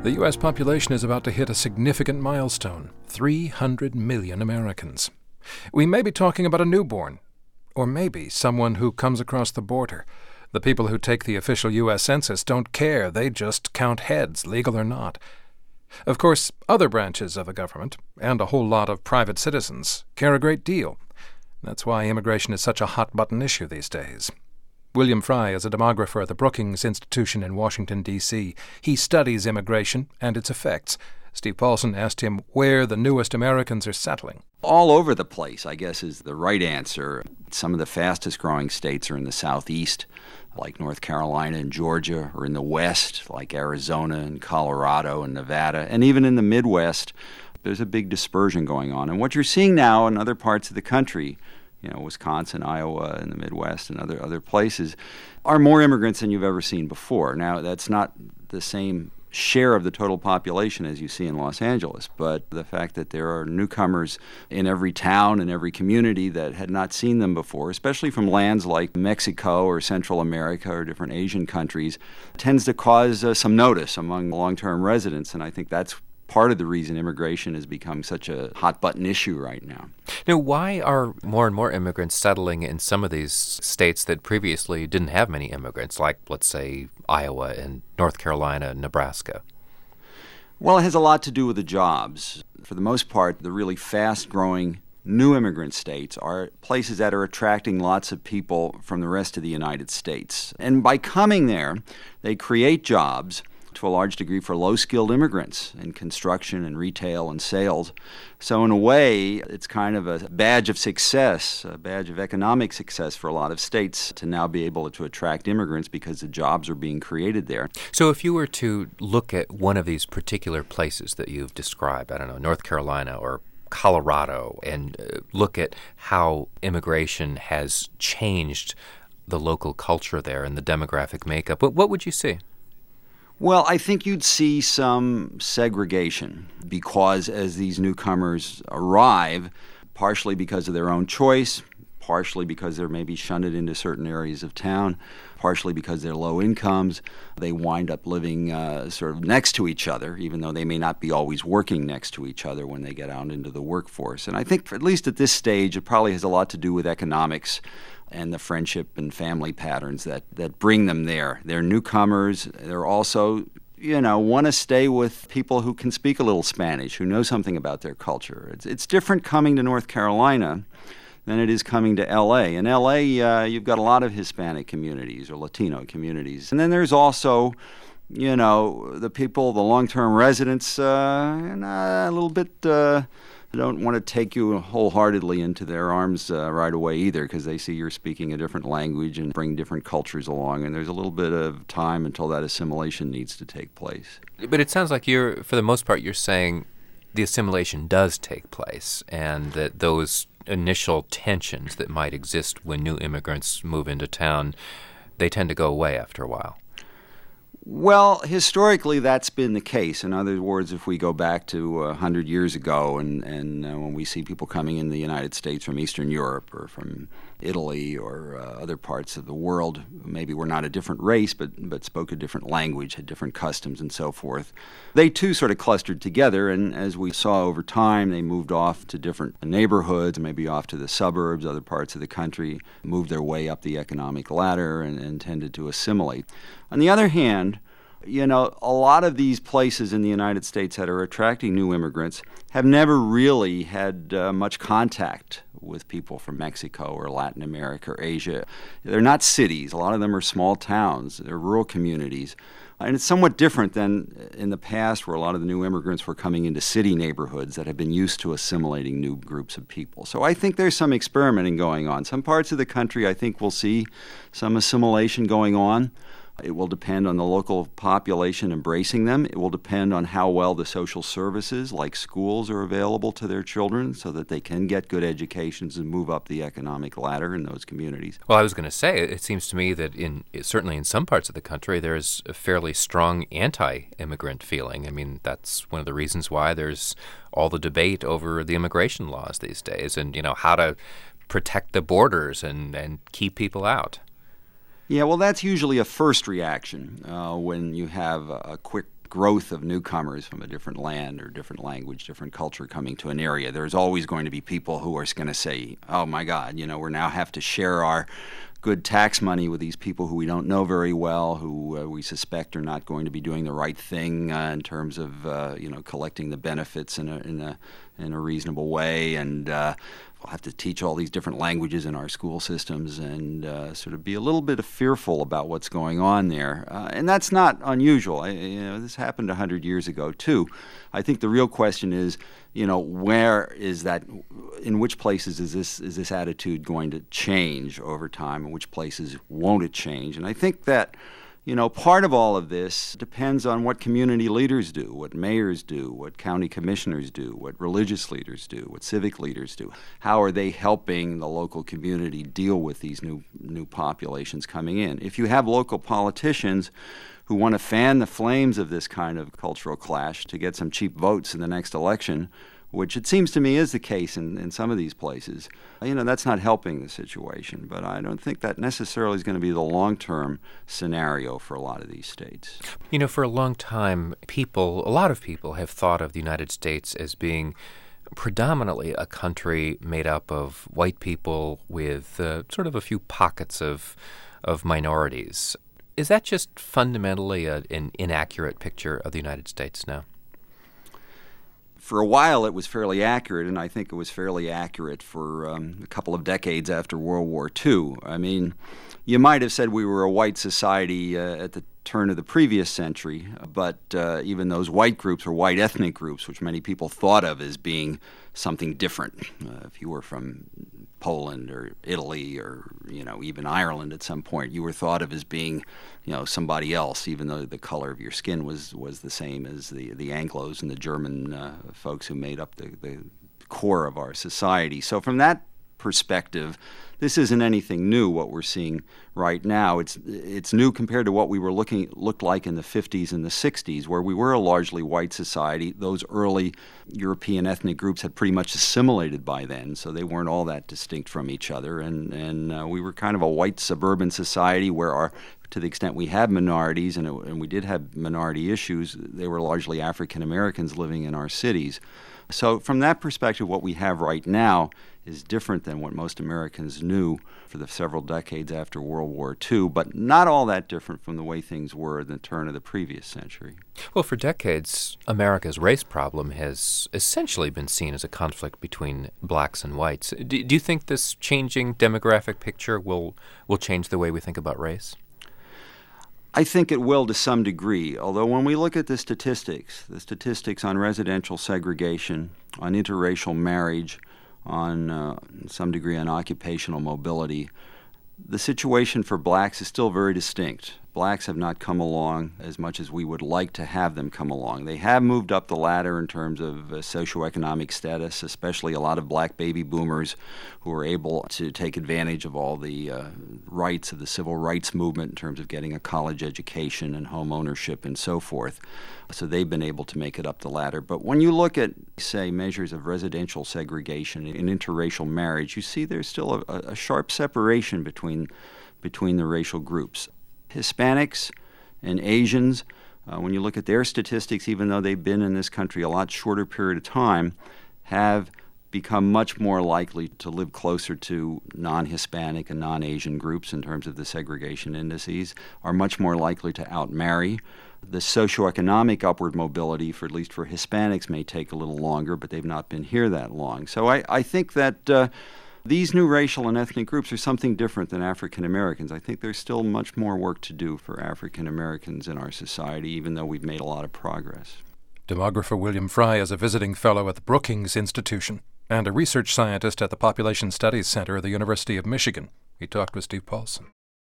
The U.S. population is about to hit a significant milestone, 300 million Americans. We may be talking about a newborn, or maybe someone who comes across the border. The people who take the official U.S. Census don't care. They just count heads, legal or not. Of course, other branches of the government, and a whole lot of private citizens, care a great deal. That's why immigration is such a hot-button issue these days. William Fry is a demographer at the Brookings Institution in Washington, D.C. He studies immigration and its effects. Steve Paulson asked him where the newest Americans are settling. All over the place, I guess, is the right answer. Some of the fastest-growing states are in the southeast, like North Carolina and Georgia, or in the west, like Arizona and Colorado and Nevada. And even in the Midwest, there's a big dispersion going on. And what you're seeing now in other parts of the country, Wisconsin, Iowa, and the Midwest and other places, are more immigrants than you've ever seen before. Now, that's not the same share of the total population as you see in Los Angeles, but the fact that there are newcomers in every town and every community that had not seen them before, especially from lands like Mexico or Central America or different Asian countries, tends to cause some notice among long-term residents, and I think that's part of the reason immigration has become such a hot-button issue right now. Now, why are more and more immigrants settling in some of these states that previously didn't have many immigrants, like, let's say, Iowa and North Carolina and Nebraska? Well, it has a lot to do with the jobs. For the most part, the really fast-growing new immigrant states are places that are attracting lots of people from the rest of the United States. And by coming there, they create jobs to a large degree for low-skilled immigrants in construction and retail and sales. So in a way, it's kind of a badge of success, a badge of economic success for a lot of states to now be able to attract immigrants because the jobs are being created there. So if you were to look at one of these particular places that you've described, I don't know, North Carolina or Colorado, and look at how immigration has changed the local culture there and the demographic makeup, what would you see? Well, I think you'd see some segregation because as these newcomers arrive, partially because of their own choice, partially because they're maybe shunted into certain areas of town, partially because they're low incomes, they wind up living sort of next to each other, even though they may not be always working next to each other when they get out into the workforce. And I think, at least at this stage, it probably has a lot to do with economics and the friendship and family patterns that bring them there. They're newcomers. They're also, want to stay with people who can speak a little Spanish, who know something about their culture. It's different coming to North Carolina than it is coming to L.A. In L.A., you've got a lot of Hispanic communities or Latino communities. And then there's also, the people, the long-term residents, a little bit don't want to take you wholeheartedly into their arms right away either, because they see you're speaking a different language and bring different cultures along, and there's a little bit of time until that assimilation needs to take place. But it sounds like for the most part, you're saying the assimilation does take place, and that those initial tensions that might exist when new immigrants move into town, they tend to go away after a while. Well, historically, that's been the case. In other words, if we go back to 100 years ago and when we see people coming in the United States from Eastern Europe or from Italy or other parts of the world, maybe we're not a different race, but spoke a different language, had different customs and so forth. They, too, sort of clustered together, and as we saw over time, they moved off to different neighborhoods, maybe off to the suburbs, other parts of the country, moved their way up the economic ladder and tended to assimilate. On the other hand, a lot of these places in the United States that are attracting new immigrants have never really had much contact with people from Mexico or Latin America or Asia. They're not cities. A lot of them are small towns. They're rural communities. And it's somewhat different than in the past where a lot of the new immigrants were coming into city neighborhoods that have been used to assimilating new groups of people. So I think there's some experimenting going on. Some parts of the country I think will see some assimilation going on. It will depend on the local population embracing them. It will depend on how well the social services, like schools, are available to their children so that they can get good educations and move up the economic ladder in those communities. Well, I was going to say, it seems to me that certainly in some parts of the country, there's a fairly strong anti-immigrant feeling. I mean, that's one of the reasons why there's all the debate over the immigration laws these days and, how to protect the borders and keep people out. Yeah, well, that's usually a first reaction when you have a quick growth of newcomers from a different land or different language, different culture coming to an area, there's always going to be people who are going to say, oh my God, we now have to share our good tax money with these people who we don't know very well, who we suspect are not going to be doing the right thing in terms of collecting the benefits in a reasonable way, and we'll have to teach all these different languages in our school systems, and sort of be a little bit fearful about what's going on there, and that's not unusual. This happened 100 years ago too. I think the real question is, where is that? In which places is this attitude going to change over time? In which places won't it change? And I think that, part of all of this depends on what community leaders do, what mayors do, what county commissioners do, what religious leaders do, what civic leaders do. How are they helping the local community deal with these new populations coming in? If you have local politicians who want to fan the flames of this kind of cultural clash to get some cheap votes in the next election, which it seems to me is the case in some of these places, that's not helping the situation. But I don't think that necessarily is going to be the long-term scenario for a lot of these states. For a long time, a lot of people have thought of the United States as being predominantly a country made up of white people with sort of a few pockets of minorities. Is that just fundamentally an inaccurate picture of the United States now? For a while, it was fairly accurate, and I think it was fairly accurate for a couple of decades after World War II. I mean, you might have said we were a white society at the turn of the previous century, but even those white groups or white ethnic groups, which many people thought of as being something different, if you were from Poland or Italy or even Ireland at some point, you were thought of as being somebody else, even though the color of your skin was the same as the Anglos and the German folks who made up the core of our society. So from that perspective, this isn't anything new. What we're seeing right now, it's new compared to what we looked like in the 50s and the 60s, where we were a largely white society. Those early European ethnic groups had pretty much assimilated by then, so they weren't all that distinct from each other. And we were kind of a white suburban society where to the extent we had minorities, and we did have minority issues, they were largely African Americans living in our cities. So from that perspective, what we have right now is different than what most Americans knew for the several decades after World War II, but not all that different from the way things were at the turn of the previous century. Well, for decades, America's race problem has essentially been seen as a conflict between blacks and whites. Do you think this changing demographic picture will change the way we think about race? I think it will to some degree, although when we look at the statistics on residential segregation, on interracial marriage, on some degree on occupational mobility, the situation for blacks is still very distinct. Blacks have not come along as much as we would like to have them come along. They have moved up the ladder in terms of socioeconomic status, especially a lot of black baby boomers who are able to take advantage of all the rights of the civil rights movement in terms of getting a college education and home ownership and so forth. So they've been able to make it up the ladder. But when you look at, say, measures of residential segregation and interracial marriage, you see there's still a sharp separation between the racial groups. Hispanics and Asians, when you look at their statistics, even though they've been in this country a lot shorter period of time, have become much more likely to live closer to non-Hispanic and non-Asian groups in terms of the segregation indices, are much more likely to outmarry. The socioeconomic upward mobility, at least for Hispanics, may take a little longer, but they've not been here that long. So I think that these new racial and ethnic groups are something different than African Americans. I think there's still much more work to do for African Americans in our society, even though we've made a lot of progress. Demographer William Frey is a visiting fellow at the Brookings Institution and a research scientist at the Population Studies Center at the University of Michigan. He talked with Steve Paulson.